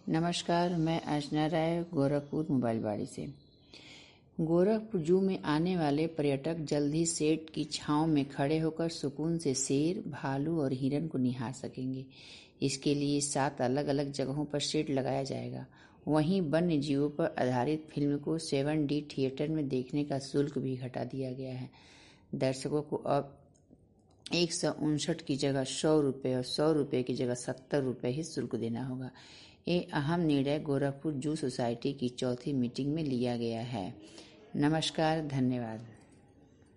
नमस्कार, मैं अर्चना राय गोरखपुर मोबाइल बाड़ी से। गोरखपुर जू में आने वाले पर्यटक जल्द ही शेड की छांव में खड़े होकर सुकून से शेर, भालू और हिरन को निहार सकेंगे। इसके लिए 7 अलग अलग जगहों पर शेड लगाया जाएगा। वहीं वन्य जीवों पर आधारित फिल्म को 7D थिएटर में देखने का शुल्क भी घटा दिया गया है। दर्शकों को अब 159 की जगह 100 रुपये और 100 रुपये की जगह 70 रुपये ही शुल्क देना होगा। ये अहम निर्णय गोरखपुर जू सोसाइटी की चौथी मीटिंग में लिया गया है। नमस्कार, धन्यवाद।